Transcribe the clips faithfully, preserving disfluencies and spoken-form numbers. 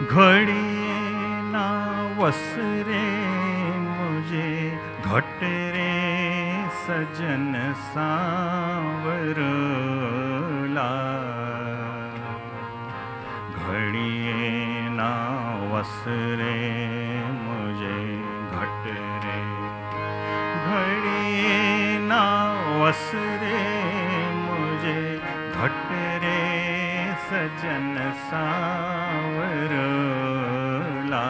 घड़िए ना वसरे मुझे घट रे सजन सांवरला। घड़िए ना वसरे मुझे घट रे, घड़िए ना वसरे मुझे घट रे सजन सांवरला।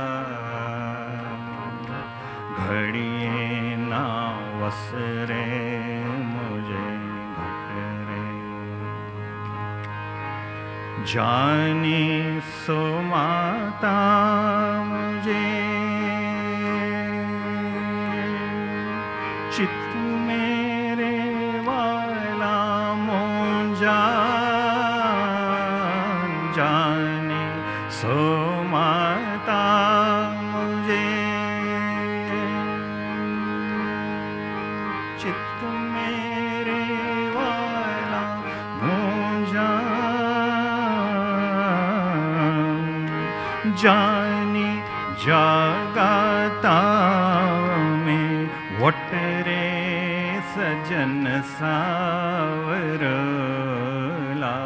घड़िए ना वसरे मुझे घट रे। जानी सो माता मुझे चित्त मेरे वाला मोंजा। जाने सो माता मुझे चित्त मेरे वाला मोंजा। जानी जागाता में वट रे सजन सांवरला।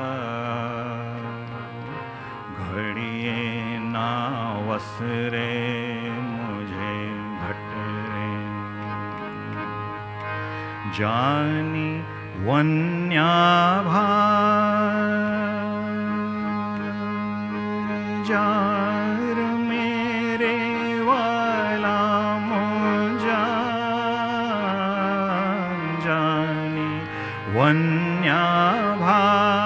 घड़िए ना वसरे मुझे घट रे। जानी वन्याभा जार मेरे वाला मोंजा। जानी वन्याभा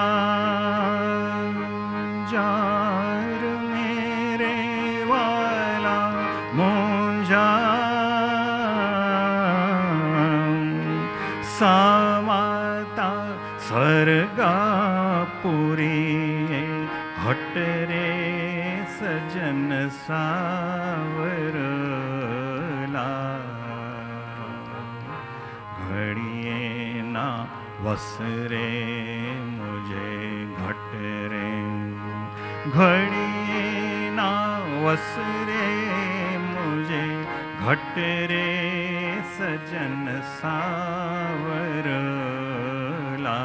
जार मेरे वाला मोंजा। सामाता स्वर्गापुरी हट रे सजन सांवरला। घड़िए ना वसरे मुझे घट रे। घड़िए ना वसरे मुझे घट रे सजन सांवरला।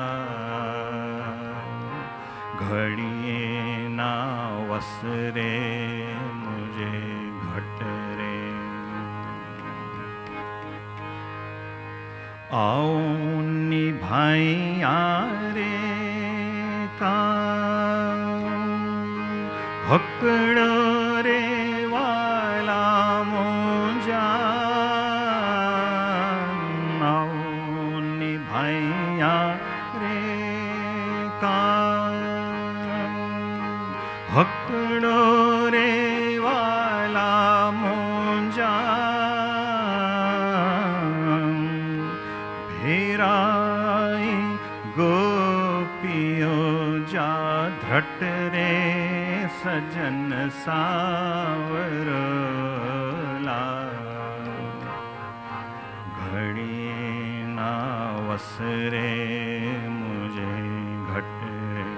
घड़िए ना वसरे मुझे घट रे। आओ निभाइया रे काम हकड़ो रे वाला मोंजा। आओ निभाइया रे काम हकड़ो रे वाला मोंजा। भेराई गोपियों जा धट रे सजन सांवरला। घड़िए ना वसरे मुझे घट रे।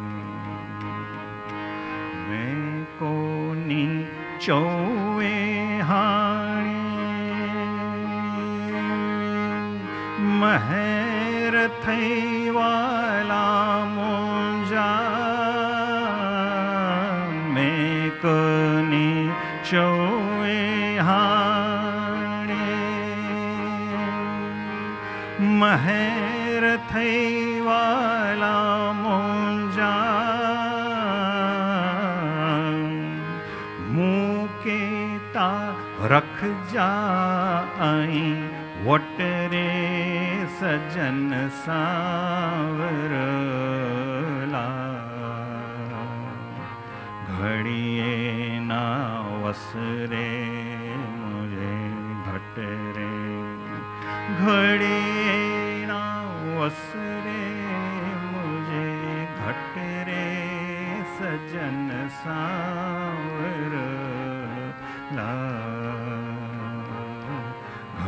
मैं कोनी चौवे हाणी महर थई वाला मोंजा। मैं कोनी चौवे हाणी महर थई वाला मोंजा। मुकेता रख जाई वट रे सजन सांवरला। घड़िए ना वसरे मुझे घट रे। घड़िए ना वसरे मुझे घट रे सजन सांवरला।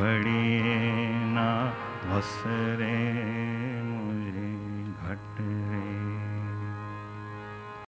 घड़िए ना वसरे मुझे घट रे।